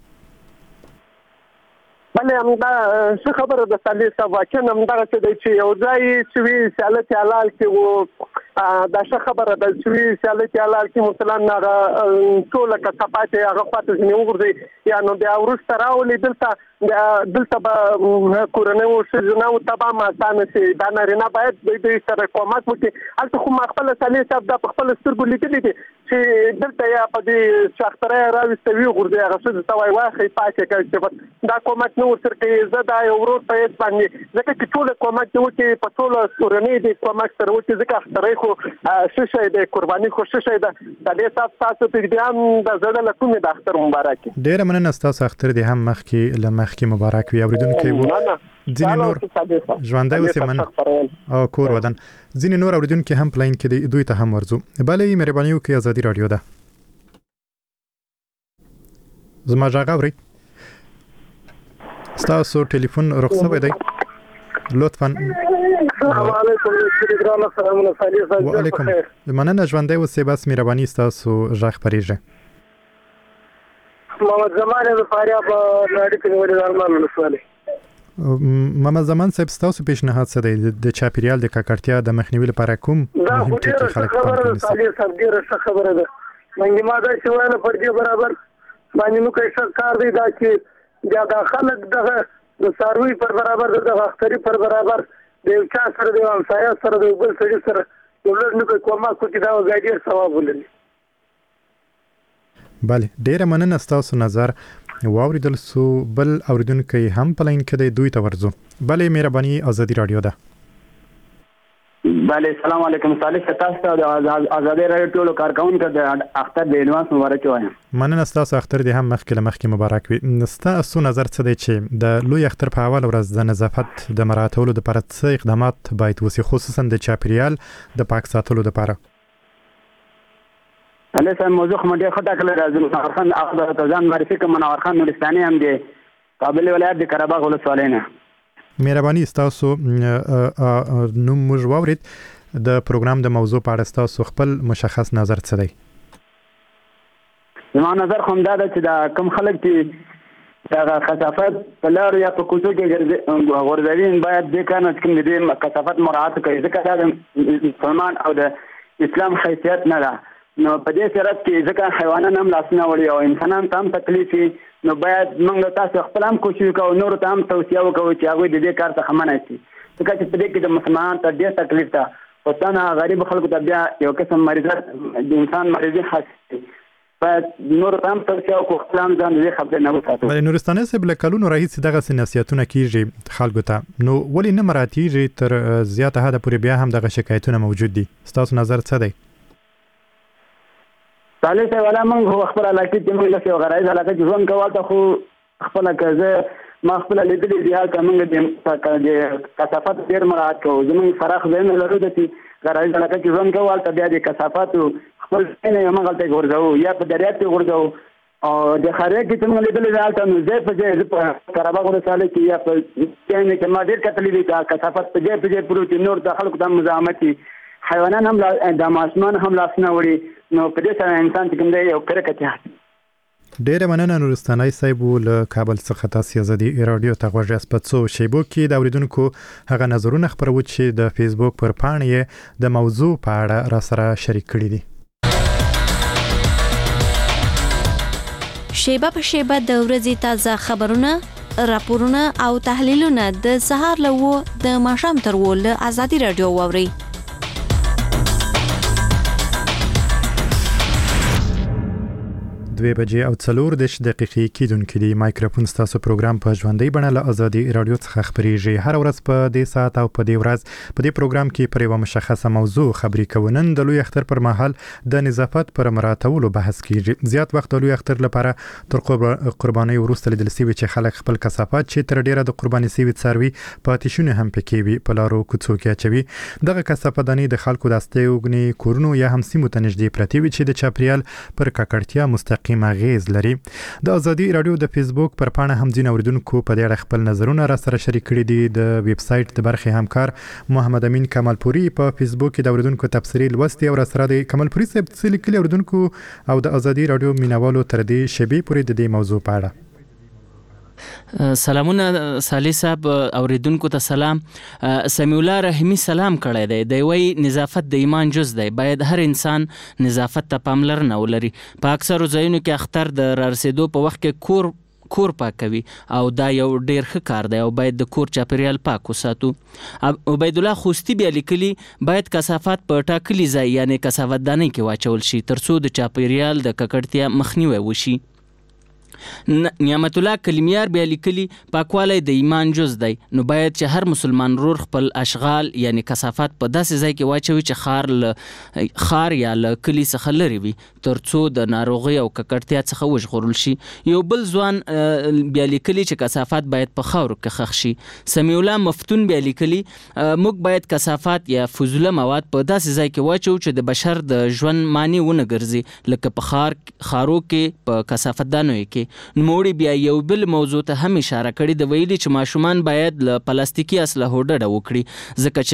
بلې همدا څه خبره ده صالح صاحب، واقعا همدغه څه دی چې یو ځای چې وي سیالت حلال کې و دا ښه خبره ده چې وي سیالت حلال کې مثلا هغه ټوله کثافات یې هغه خواته ځینې وغورځوي یا نو بیا وروسته راولي دلته دلته به کورنیو ښځینهو ته به هم اسانه شي. دا نارینه باید د دوی سره کومک وکړي. هلته خو ما خپله صالح صاحب دا په خپلو سترګو لیدلي دي چې دلته یا په دې شاختره یې راویسته وغورځوي هغه ښځې ته وایي واخلئ پاکې کړئ چې دا کومک نه ورسره کوي. زه دا یو ورور په هېڅ باندې ځکه چې ټوله کومک دې وکړي په ټوله کورنۍ دې کومک سره وکړي ځکه اخترۍ خو ښه شی دی، قرباني خو ښه شی ده. صالح صاحب تاسو ته دې هم د زړه له کومې د اختر مبارک وي. ډېره مننه ستاسو اختر دې هم مخکې له مخکې مبارک وي. اورېدونکی و ځینې نور ژوندی اوسې من او کور ودان ځینې نور اورېدونکي هم په لاین کې دوی ته هم ورځو. بلې مهرباني وکړئ، ازادي راډیو ده. زما غږ اورئ؟ ستاسو ټلیفون رخصت شوی دی لطفا. السلام علیکم ګرانه سلامونه صالح صاحب. وعلیکم مننه ژوندی اوسئ، بس مهرباني ستاسو غږ پرېږدئ. محمد زمان د فاریاب نړۍ کې ولې درمان ولسوالۍ. محمد زمان صاحب ستاسو پیشنهاد څه دی د چاپیریال د ککړتیا د مخنیوي لپاره کوم مهم ټکي خلک خبره ده؟ صالح صاحب ډیره ښه خبره ده. منګي ما دا چې وایي پر دې برابر باندې نو کوي څه کار دی دا چې دا د خلک دغه د ساروي پر برابر د اختری پر برابر د یو چا سره د همسایه سره د بل سړي سره یو لږ نو کوي کومه کو چې دا وګړي ثواب ولري. بله ډیره مننه ستاسو نظر واوریدل سو. بل اوریدونکو هم په لاین کې دی دوی ته ورزو. بله مهرباني ازادي رادیو ده. بله السلام علیکم. صالح تاسو د ازادي رادیو ټولو کارکونکو د اختر د ایڈوانس مبارک وایم. مننه ستاسو اختر دې هم مخکې مخکې مبارک وي. ستاسو نظر څه دی چې د لوی اختر په اول ورځ د نظافت د مراعاتولو لپاره څه اقدامات باید وشي خصوصا د چاپیریال د پاک ساتلو لپاره؟ الله سم موضوع خو ډېر خطا کړل راځي. منور خان اخبار ته ځان معرفي کوم. منور خان نورستاني هم دی کابل ولایت د قره باغ ولسوالۍ نه. مهرباني ستاسو نوم موږ واورید. د پروګرام د موضوع په اړه ستاسو خپل مشخص نظر څه دی؟ زما نظر خو دا ده چې دا کوم خلک چې دا کثافات په لارو یا په کوڅو کې غورځوي باید دې کار نه کوم دې کثافات مراعات کوي ځکه دا د مسلمان او د اسلام حیثیت نه ده. نو په دې صورت کې ځکه حیوانات هم لاسونه وړي او انسانان ته هم تکلیف وي نو باید موږ تاسو خپل هم کوشش وکړو نور ته هم توصیه وکړو چې هغوی د دې کار څخه منع شي ځکه چې په دې کې د مسلمانانو ته ډېر تکلیف ده. خصوصا غریب خلکو ته بیا یو قسم مریضات د انسان مریضي خاص باید نور ته هم توصیه وکړو خپل هم ځان دې خبرې نه وساتو. بله نورستاني صاحب له کلونو راهیسې دغسې نصیحتونه کېږي خلکو ته نو ولې نه مراعاتېږي تر زیاته حده پورې بیا هم دغه شکایتونه موجود دي؟ ستاسو نظر څه دی؟ صالح صاحب والا موږ خپل علاقې کې موږ لکه یو غرایز علاقه کې ژوند کوو ته خو خپله که زه ما خپله لیدلې دي هلته موږ د کثافاتو ډېر مراعات کوو. زموږ فراخ ځایونه لرو چې غرایز علاقه کې ژوند کوو هلته بیا د کثافاتو خپل ځای نه یې موږ هلته غورځوو یا په دریاب کې غورځوو او د ښاریه کې چې موږ لیدلې دي هلته نو ځای په ځای زه په قره باغ ولسوالۍ کې یا په ځای کې ما ډېر کتلي دي کثافات په ځای په ځای پروت دي نور د خلکو ته مزاحمت دي حیوانان هم د ماشومان هم لاسونه وړي نو په دې سره انسان چې کوم دی یو کرکه کوي. ډېره مننه نورستاني صاحب له کابل څخه تاسو ازادي رادیو ته غوږ یاست. په څو شیبو کې د اوریدونکو هغه نظرونه خپرو چې د فیسبوک پر پاڼې یې د موضوع په اړه را سره شریک کړي دي. شیبه په شیبه د ورځې تازه خبرونه راپورونه او تحلیلونه د سهار له و د ماښام تر و له ازادي رادیو واوري. دوی بجې او څلور دېرش دقیقې کېدونکې دي. مایکروفون ستاسو پروګرام په ژوندۍ بڼه له ازادي رادیو څخه خپرېږي. هر ورځ په دې ساعت او په دې ورځ په دې پروګرام کې پر یوه مشخصه موضوع خبرې کوو. نن د لوی اختر پر مهال د نظافت پر مراعاتولو بحث کېږي. زیات وخت د لوی اختر لپاره تر قربانۍ وروسته لیدل شوي چې خلک خپل کثافات چې تر ډېره د قرباني شوي څاروي په اتیشونو هم پکې وي په لارو کوڅو کې اچوي. دغه کثافتدانۍ د خلکو د استوګنې کورونو یا هم سیمو ته نږدې پرتې وي چې د چاپیریال پر ککړتیا مستقیم اغیز لري. د ازادي رادیو د فیسبوک پر پاڼه هم ځینې اوریدونکو په دې اړه خپل نظرونه را سره شریک کړي دي. د ویب سایټ د برخې همکار محمد امین کمالپوري په فیسبوک کې د اوریدونکو تبصرې لوستي او را سره د کمالپوري صاحب څه لیکلي اوریدونکو او د ازادي رادیو مینوالو تر دې شیبې پورې د دې موضوع په اړه. سلامونه صالح صاحب اوریدونکو ته سلام. سمیع الله رحیمی سلام کړی دی. دی وایي نظافت د ایمان جز دی. باید هر انسان نظافت ته پاملرنه ولري. په اکثرو ځایونو کې اختر د رارسېدو په وخت کې کور کور پاکوي او دا یو ډیر ښه کار دی او باید د کور چاپیریال پاک وساتو. عبید الله خوستی بیا لیکلي باید کثافات په ټاکلي ځای یعنی کثافتدانۍ کې واچول شي ترڅو د چاپیریال د ککړتیا مخنیوی وشي. نعمت الله کلمیار بیا لیکلي پاکوالی د ایمان جز دی نو باید چې هر مسلمان رور خپل اشغال یعنی کثافات په داسې ځای کې واچوي چې خار ل خار یا ل کلی څخه لري وي ترڅو د ناروغي او ککړتیا څخه وژغورل شي. یو بل ځوان بیا لیکلي چې کثافات باید په خاورو کې ښخ شي. سمیع الله مفتون بیا لیکلي موږ باید کثافات یا فضوله مواد په داسې ځای کې واچو چې د بشر د ژوند معنی ونه ګرځي لکه په خار خارو کې په کثافتدانیو کې. نوموړي بیا یو بل موضوع ته هم اشاره کړې د ویلي چې ماشومان باید له پلاستیکي اسلحو ډډه وکړي ځکه چې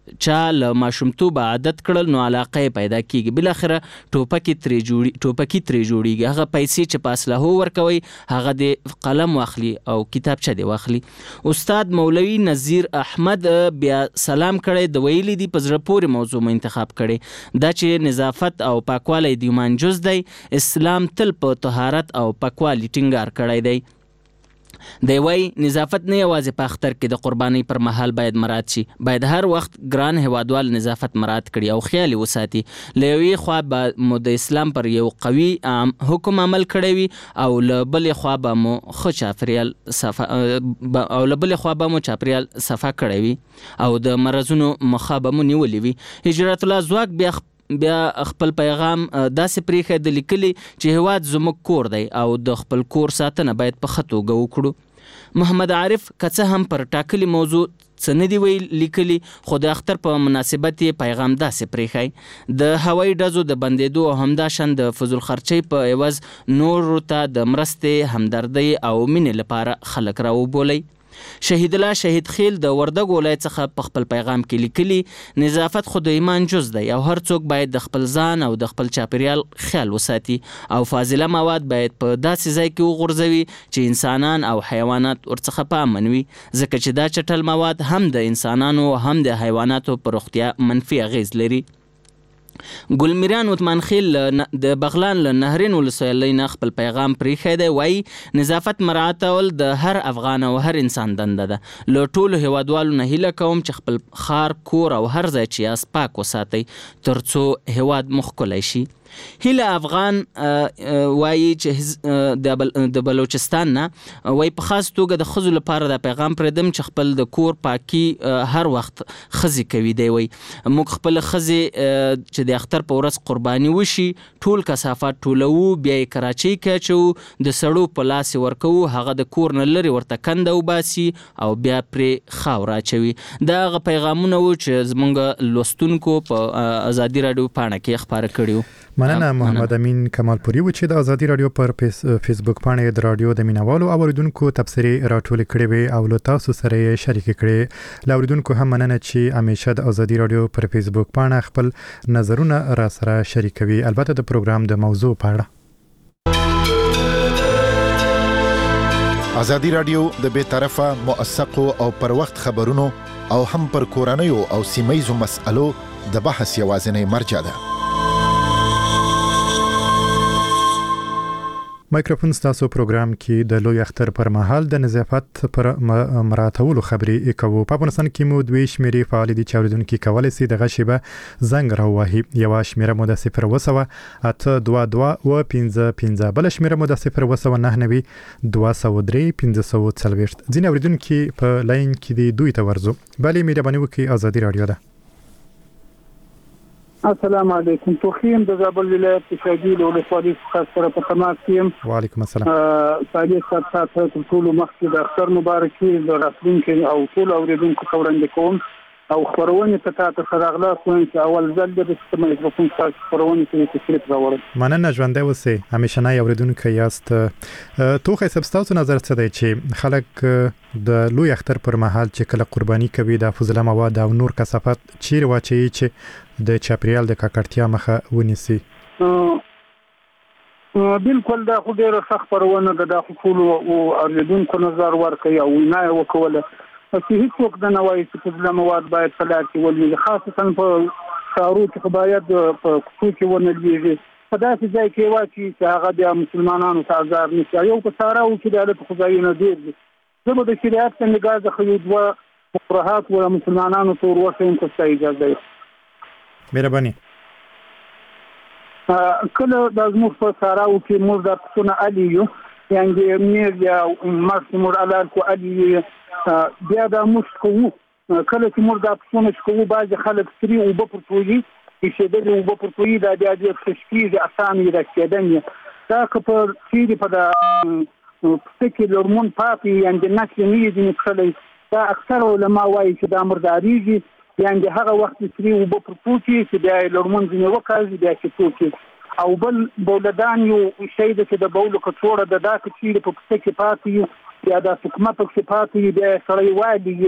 چا له ماشومتوب عادت کړل نو علاقه پیدا کیږي، بل اخره ټوپکی ترې جوړي ټوپکی ترې جوړیږي. هغه پیسې چې په اسلحو ورکوي هغه د قلم واخلي او کتابچه دی واخلي. استاد مولوي نذیر احمد بیا سلام کړی، د ویلي دی په زړه پورې موضوع مو انتخاب کړي دا چې نظافت او پاکوالی د ایمان جز دی. اسلام تل په طهارت او پاکوالی ټینګار کړی دی. دی وای نظافت نه یوازې په اختر کې د قربانۍ پر مهال باید مراعات شي، باید هر وخت ګران هیوادوال نظافت مراعات کړي او خیال وساتي. له یوې خوا به مو د اسلام پر یو قوي حکم عمل کړی وي او له بلې خوا به مو ښه چاپریال صفا او له بلې خوا به مو چاپریال صفا کړی وي او د مرضونو مخه به مو نیولې وي. هجرت الله ځواک بیا بیا خپل پیغام داسې پریښی د لیکلي چې هیواد زموږ کور دی او د خپل کور ساتنه باید په ښه توګه وکړو. محمد عارف که څه هم پر ټاکلي موضوع څه نه دی ویل لیکلي، خو د اختر په مناسبت یې پیغام داسې پریښی د هوایي ډزو د بندېدو او همداشان د فضول خرچۍ په عوض نورو ته د مرستې، همدردۍ او مینې لپاره خلک راوبولئ. شهید الله شهید خیل د وردګ ولایت څخه په خپل پیغام کې لیکلي نظافت خو د ایمان جز دی او هر څوک باید د خپل ځان او د خپل چاپیریال خیال وساتي او فاضله مواد باید په داسې ځای کې وغورځوي چې انسانان او حیوانات ورڅخه په امن وي، ځکه چې دا چټل مواد هم د انسانانو هم د حیواناتو پر روغتیا منفي اغیز لري. ګلمیران عثمان خیل د بغلان له نهرین ولسوالۍ نه خپل پیغام پریښی دی. وایي نظافت مراعاتول د هر افغان او هر انسان دنده ده. له ټولو هیوادوالو نه هیله کوم چې خپل ښار، کور او هر ځای چې یاست پاک وساتئ تر څو هیواد مو ښکلی شي. هیله افغان وایي چې د بلوچستان نه وایي په خاص توګه د ښځو لپاره دا پیغام پرېږدم چې خپل د کور پاکي هر وخت ښځې کوي. دی وایي موږ خپله ښځې چې د اختر په ورځ قرباني وشي ټول کثافات ټولوو، بیا یې کراچۍ کې اچوو، د سړو په لاس یې ورکوو، هغه د کور نه لرې ورته کنده وباسي او بیا پرې خاوره اچوي. دا هغه پیغامونه وو چې زموږ لوستونکو په ازادي راډیو پاڼه کې خپاره کړي وو. مننه محمد امین کمالپوري و چې د ازادي راډیو پر فیسبوک باندې د راډیو د مینوالو اوریدونکو تبصرې راټولې کړې وي او له تاسو سره یې شریک کړې. له اوریدونکو هم مننه چې همیشه د ازادي راډیو پر فیسبوک باندې خپل نظرونه را سره شریکوي، البته د پروګرام د موضوع په اړه. ازادي راډیو د بې طرفه، موثقو او پر وخت خبرونو او هم پر کورنیو او سیمایي مسألو د بحث یوازینی مرجع ده. مایکروفون ستاسو پروګرام کې د لوی اختر پر مهال د نظافت پر مراعاتولو خبرې کوو. په افغانستان کې مو دوی شمیرې فعال دي چې اوریدونکو کولی شي دغه شیبه زنګ راوهي. یو شمیره مو د صفر وسوه اته دوه دوه و پنځه پنځه، بل شمیره مو د صفر وسوه نهه نوي دوه سوه درې پنځه سوه څلوېښت. ځینې اوریدونکو په لاین کې دي، دوی ته ورځو. بلې مهرباني وکړئ، ازادي راډیو ده. السلام علیکم. توخیم د زابل ولایت شهید ولسوالۍ څخه سره په تماس کې. وعلیکم السلام. صالح صاحب تاسو ټول مخکې د اختر مبارک د راتلونکي او ټول اوریدونکو ته وړاندې کوم او خبرونه ته تاسو سره غلا کوم چې اول ځل د سیستم مایکروفون تاسو خبرونه کې تشریف راوړم. مننه ژوندۍ اوسئ، همیشه نه اوریدونکو یاست. توخه سبستاسو نظر څه دی چې خلک د لوی اختر پر مهال چې کله قرباني کوي د فضله مواد او نور کثافات چیرې واچي چې د چاپریال د ککړتیا مخه ونیسي؟ بالکل دا خو ډیره ښه خبرونه ده. دا ټول او اوریدونکو نظر ورکوي او نه وکوله چې هیڅوک د نوای چې فضله مواد باید په لار کې ولوي، خاصتا په ښارو کې باید په کوڅو کې ونلویږي، په داسې ځای کې واچي چې هغه بیا مسلمانانو ته ازار نشي. یو په ساراو کې د حالت خدایونه ډیر دي. زه به د شریعت په نگاه د خو دوه مقررات و مسلمانانو ته ورسوم ته اجازه ده. مهرباني. کله د زموږ په ساراو کې موږ د پښتون علیو یعنی میر یا ماسمور علال کو علی بیا د مشکو کله چې موږ د پښتون شکو باز خلک سری او په پروي چې د او په پروي د د تشکیل اسامي راکېدنه دا په چې په د پسکې لورمون پاپي یعنی نکلی نه دي کله دا اکثر علما وايي چې د امرداریږي یعنی هغه وخت سری او په پروي چې د لورمون ځنه وکړي بیا چې څوک او بل بولدان یو شی د د بولو کڅوړه د داک چې په پسکې پاتې یا د حکومت په پاتې د سړی وایي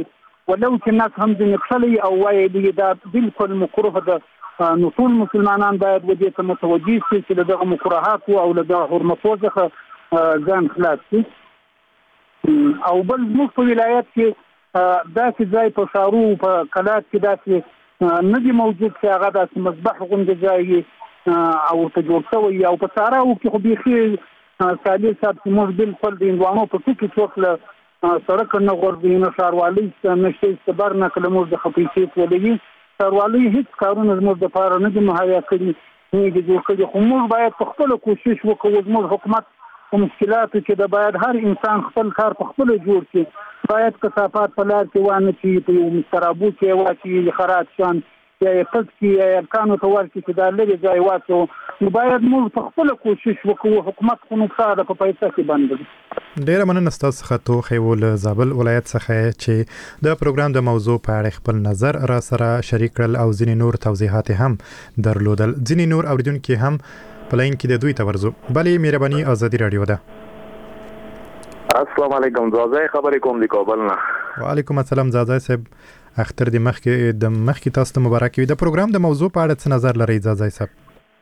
ولو چې الناس هم ځینې کړلي او وایي دا بالکل مکروه ده، نو ټول مسلمانان باید ودې ته متوجه شي چې دغه مکروهات او دغه حرمتو څخه ځان خلاص کړي. او بل زموږ په ولایت کې داسې ځای په ښارو په کلات کې داسې نه دی موجود چې هغه داسې مذبح غوندې ځای او ورته جوړ شوی او په صحراو کې خو بیخي سالي صاحب چې موږ بالکل د هندوانو په څه کې څوک له سړک نه غورځي نه ښاروالۍ نشته استبار نه کله موږ د خپلسیت ولګي ښاروالۍ هېڅ کارونه زموږ دپاره نه دي مهیا کړي نه دي جوړ کړي، خو موږ باید په خپله کوشش وکړو. زموږ حکومت په مشکلاتو کې د باید هر انسان خپل کار په خپله جوړ کړي، باید کثافات په لار کې وانه چې په یو مسترابو کې واچي خرات شان یا یې پټ کړي یا امکانو ته ورکړي چې دا لرې ځای واچو. نو باید موږ په خپله کوشش وکړو، حکومت خو نقصه ده په پیسه کې بند دي. ډیره مننه ستاسو څخه توخی و له زابل ولایت څخه چې د پروګرام د موضوع په اړه خپل نظر را سره شریک کړل او ځینې نور توضیحات هم درلودل. ځینې نور اوریدونکي هم په لاین کې د دوی ته ورځو. بلې مهرباني ازادي رادیو ده. السلام علیکم، زازای خبرې کوم د کابل نه. وعلیکم السلام زازای صاحب، اختر د مخکې د مخکې تاسو ته مبارک وي. د پروګرام د موضوع په اړه څه نظر لرئ زازای صاحب؟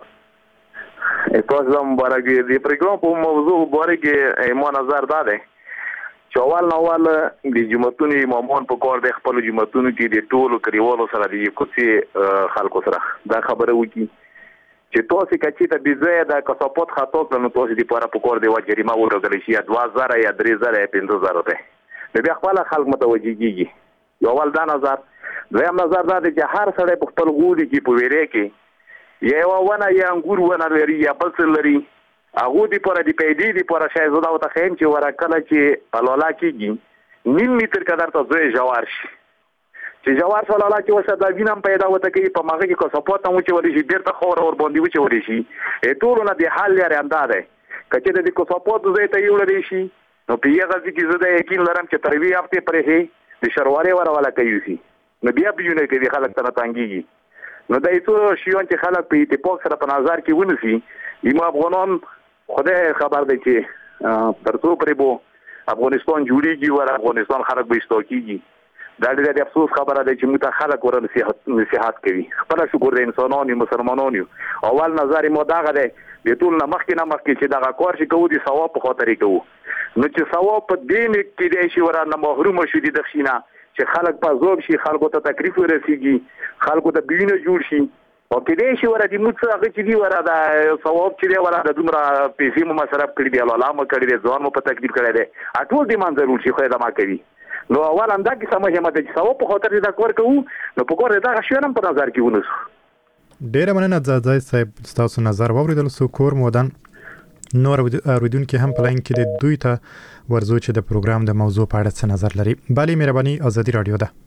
تاسو ته مبارک وي. د پروګرام په موضوع باندې کې ما نظر دا دی چې اول نو اول د جمعتونو امامان په کار د خپل جمعتونو کې د ټولو کریوالو سره د کوڅې خلکو سره دا خبره وکړي چې تاسو کچې ته بيځه د کسبات خاطر کړنو تاسو د پاره په کار دی و جریمه ورغلی شي دوه زره یا درې زره یا پنځه زره ته. نو بیا خپل خلک متوجي کیږي. یو ول دا نظر. دویم نظر دا دی چې هر سړی په خپل غوډي کې په ویری کې یا ونه یا انګور ونه لري یا بل لري هغه دی پر دی پیډي دی پر شای زدا او ته خیم چې ورکله چې الالا کیږي نیم متر قدر ته زوی جوار شي چې جوار صلی الله کې وسه دا وینم پیدا وته کې په ماغه کې کو سپورت مو چې ورشي ډیر ته خور اور باندې و چې ورشي ټول نه دی حال لري اندازه کچې د کو سپورت زوی ته یو لري شي نو پیغه چې زده یقین لرم چې تروی هفته پرې هي د شروالې ورواله کوي شي نو بیا بيونه کې خلک ته تانګيږي نو دای څو شیون چې خلک په اتفاق سره په نظر کې ونسي ایمه افغانان خدای خبر دی چې ترڅو پرې بو افغانستان جوړیږي او افغانستان خلک به استوکیږي. دا ډېر د افسوس خبره ده چې موږ خلک ور نصيحت کوي. خپل شکر د انسانانو مسلمانانو اول نظر مو دا غده د ټول نه مخکې نه مخکې چې دا کار شي کوو دي ثواب په خاطر کوو نو چې ثواب په دین کې دی شي ورانه محروم شي د دښینه چې خلک په زوب شي خلکو ته تکلیف ورسیږي خلکو ته بینه جوړ شي او کې دی شي ورته موږ څه هغه چې دی ورته ثواب چې دی ورته دومره پیسې مو مصرف کړی دی الله مو کړی دی ځوان مو په تکلیف کړی دی ټول دې منځرول شي خو دا ما کوي نو اول انده کې سمجه مته چې ثواب په خاطر دا کار کوو نو په کور دا غشنم په نظر کې ونیسو. ډیر مننه زازای صاحب تاسو نظر واوریدل سو کور مودن نور اوریدونکو هم پلاین کې د دوی ته ورزو چې د پروګرام د موضوع په اړه څه نظر لري. بلی مهرباني ازادي رادیو ده.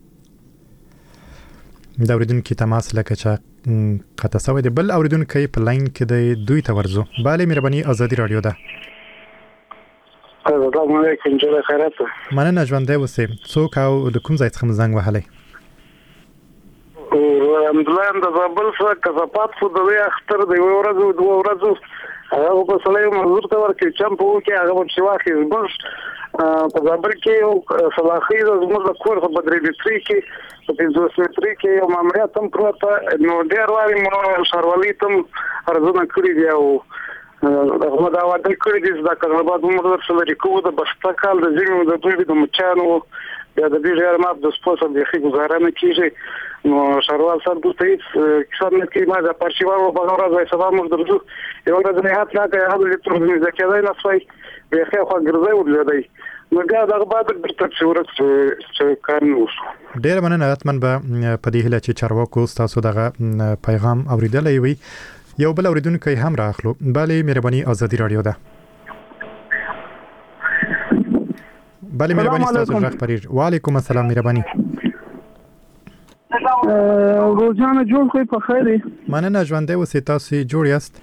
دا اوریدونکو تماس لکه چې قطع سوی دی بل اوریدونکو پلاین کې د دوی ته ورزو. بلی مهرباني ازادي رادیو ده. السلام علیکم جوړ خیرات. مننه ژوندې اوسئ. څوک او د کوم ځای څخه زنګ وهلی؟ الحمدلله د زابل څخه کثافات خو د اختر د یو ورځو دوه ورځو هغه په سلام مزور ته ورکې چم په وکي هغه په شواخي زبر په زابل کې یو صلاحي د زموږ د کور په بدرې بيتري کې په پنځوس متري کې یو ماموریت هم پروت نو ډیر واري مو شاروالي تم ارزونه کړی دی او هغه دا وعده کړی دی چې د کارباد عمر سره ریکو د بشتا کال د زمینو د دوی د مچانو بیا د دې ډیر ماپ د سپوږ د خې گزارنه کیږي نو شاروال سره د تېس کیسه نه کې ما د پارشیوالو په اړه ځای سبا موږ درځو یو ورځ نه هات راکې هغه د ترمنځ ځکه دا نه فای به خې خو ګرځي ولودای نو دا د بعد د تصورت چې کار نو ډیر مننه اتمن به په دې هله چې چارواکو تاسو دغه پیغام اوریدلې وي. یو بل اوریدونکو هم راخلو. بله مهرباني ازادي رادیو ده. بله مهرباني تاسو ژغ پریږ. وعلیکم السلام مهرباني. روزانه جوړ کوي په خیر. مننه ژوندې اوسئ. تاسو جوړ یاست؟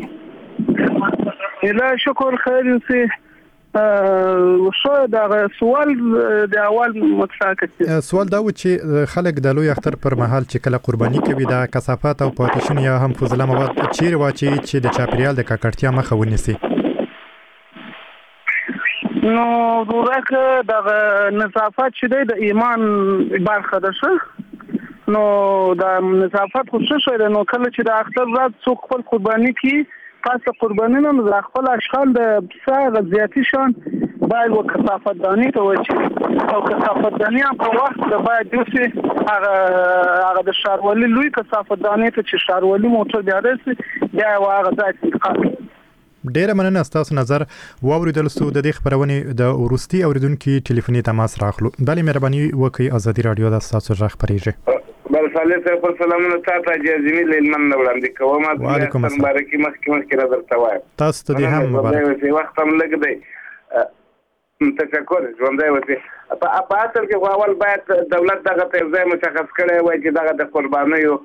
اله شکر خیر اوسئ. شو دا سوال د اول متفاقه سوال دا و چې خلک د لوی اختر پر مهال چې کله قرباني کوي د کثافات او پاتشون یا هم فضله مواد چیرې واچي چې د چاپریال د ککړتیا مخه ونیسي. نو ورکه د نظافت چې دی د ایمان برخه ده شه نو د نظافت خو څه شی دی نو کله چې د اختر ورځ څوک خپل قرباني کوي پس قرباني نه د خپل اشغال د پسه زیاتی شان باید و کثافت دانی ته وچی او کثافت دانی هم په وخت د باید دوسی هغه هغه د شاروالي لوی کثافت دانی ته چې شاروالي موټر بیا رسي بیا هغه ځای انتقال ډیره مننه تاسو نظر واوریدل سو د دې خبرونه د ورستي اوریدونکو ټلیفوني تماس راخلو بلې مهرباني وکړئ ازادي رادیو د تاسو ځخ پریږه بل صالح صاحب سلامونه تاسو ته جزمي لیلمن وړاندې کوم وعلیکم السلام مبارکي مخکې مخکې را درته وایم تاسو ته دې هم مبارک وي وخت هم لګ دی تشکر ژوندۍ اوسئ په اصل کې خو اول باید دولت دغه ته ځای مشخص کړی وای چې دغه د قربانیو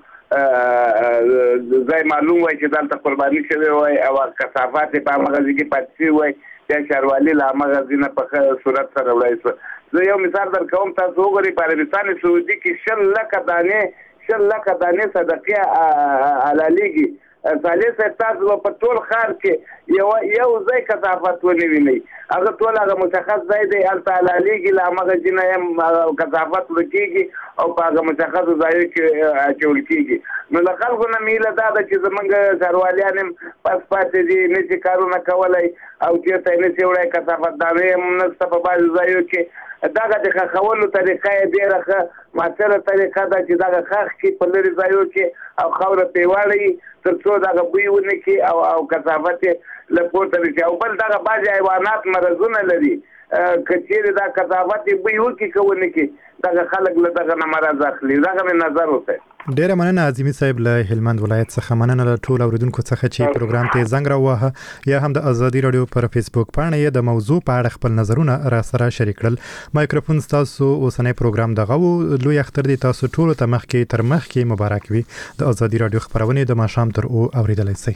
ځای معلوم وای چې دلته قرباني شوی وای او کثافات په هغه ځای کې پاتې وای چې شاروالي لا هغه ځینه په صورت سره وړای شو زه یو مثال درکوم تاسو وګورئ په عربستان سعودي کې شل لکه دانې شل لکه دانې صدقه حلالېږي صالح صاحب تاسو په ټول ښار کې یو یو ځای کثافت ونه وینئ هغه ټول هغه مشخص ځای دی هلته حلالېږي له همغه ځینه هم کثافت ورکېږي او په هغه مشخصو ځایو کې اچول کېږي نو له خلکو نه مې هیله دا ده چې زمونږ ښاروالان هم پس پاتې دي نشي کارونه کولی او چېرته یې نشي وړی کثافت دانې هم نشته په بعضو ځایو کې دغه د ښخولو طریقه یې ډېره ښه مؤثره طریقه ده چې دغه ښخ کړي په لرې ځایو کې او خاوره پرې واړوي تر څو دغه بوی ونه کړي او او کثافت یې له پورته نشي او بل دغه بعضې حیوانات مرضونه لري که چېرې دا کثافت یې بوی وکړي که ونه کړي دغه خلک له دغه نه مرض اخلي دغه مې نظر وکړي ډیره مننه عظیمي صاحب له هلمند ولایت څخه مننه له ټول اوریدونکو څخه چې پروګرام ته زنګ راوهه یا هم د ازادي رادیو پر فیسبوک باندې د موضوع په اړه خپل نظرونه را سره شریک کړل مایکروفون تاسو اوسنۍ پروګرام دغه لوی اختر دي تاسو ټول ته مخکې تر مخکې مبارک وي د ازادي رادیو خبرونه د ماښام تر او اوریدلای شي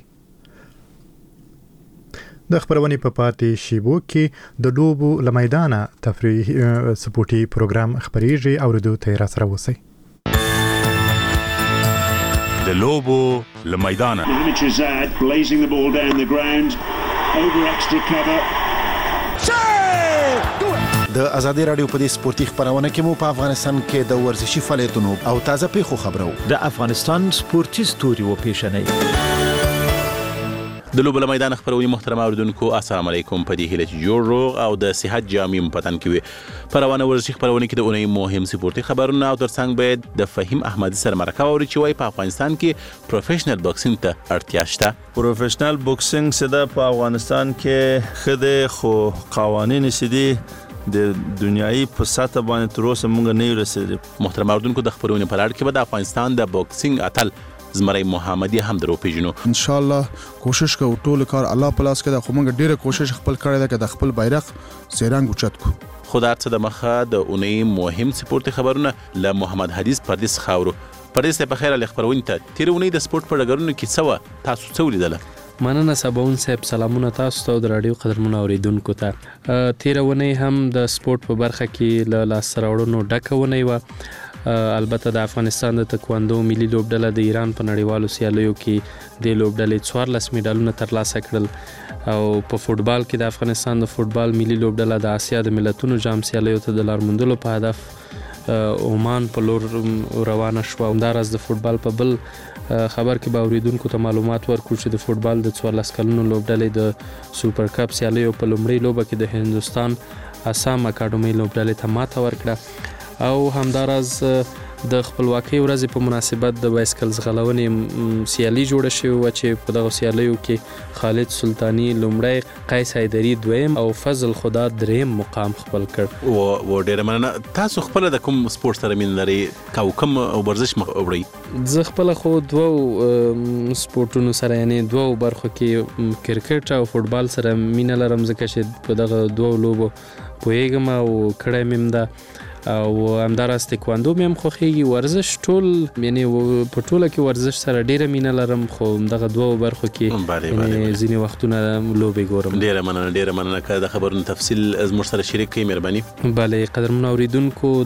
د خبرونې په پاتې شیبو کې د لوبو لمیدانه تفریح سپورتي پروګرام خبريږي اوریدو ته را سره وسی د لوبو لمیدانه Mitrezad blazing the ball down the ground over extra cover د ازادي رادیو په دې سپورتي خبرونه کې مو په افغانستان کې د ورزشي فعالیتونو او تازه پیښو خبرو د افغانستان سپورتي ستوري و پیښنې د لوبو میدان خبرونې محترم اوریدونکو السلام علیکم په دې هیله چې جوړ روغ او د صحت جامې پتن کې وي په روانه ورزشي خبرونه کې د اونۍ مهم سپورتي خبرونه او ترڅنګ باید د فهیم احمدي سره مرکه ووري چې وایي په افغانستان کې پروفیشنل بوکسینګ ته اړتیا شته پروفیشنل بوکسینګ سده په افغانستان کې خده خو قوانین سدي د دنیایي په سطح باندې تر اوسه مونږ نه رسیدل محترم اوریدونکو د خبرونې په لړ کې به د افغانستان د بوکسینګ اتل زمری محمدي هم درو پیژنو ان شاء الله کوشش کوو ټول کار الله پلاس کړه خو موږ ډیره کوشش خپل کړی دا چې خپل بیرغ زیرنګ اوچت کو خدای ته د مخه د اونۍ مهم سپورتي خبرونه له محمد حدیث پردیس خاورو پردیس په خیره لخبرونه ته تیرونی د سپورت په ډګرونو کې څه تاسو څه ولیدل مننه سباون صاحب سلامونه تاسو ته د رادیو قدرمنو اوریدونکو ته تیرونی هم د سپورت په برخه کې له لاس راوړنو ډکونه و البته د افغانستان د تکواندو ملي لوبډله د ایران په نړیوالو سیالیو کې د لوبډلې څوارلس میډالونه ترلاسه کړل او په فوتبال کې د افغانستان د فوتبال ملي لوبډله د آسیا د ملتونو جام سیالیو ته د لار موندلو په هدف عمان په لور روانه شو همداراز د فوتبال په بل خبر کې به اوریدونکو ته معلومات ورکړو چې د فوتبال د څوارلس کلونو لوبډلې د سوپر کپ سیالیو په لومړۍ لوبه کې د هندستان آسام اکاډمي لوبډلې ته ماته ورکړه او همداراز د خپلواکۍ ورځې په مناسبت د بایسکل ځغلونې سیالي جوړه شوې وه چې په دغو سیالیو کې خالد سلطاني لومړی قیس حیدري دویم او فضل خدا دریم مقام خپل کړ و ډېره مننه تاسو خپله د کوم سپورت سره مینه لرئ او کوم ورزش مخ وړئ زه خپله خو دوو سپورټونو سره یعنې دوو برخو کې کرکټ او فوټبال سره مینه لرم ځکه چې په دغه دوو لوبو پوهېږم او کړی مې هم ده او همداراز تکواندو مې هم خوښېږي ورزش ټول یعنې په ټوله کې ورزش سره ډېره مینه لرم خو دغه دوو برخو کې ځینې وختونه لوبې ګورم ډېره مننه ډېره مننه که د خبرونو تفصیل زموږ سره شریک کړئ مهرباني بله قدرمنو اوریدونکو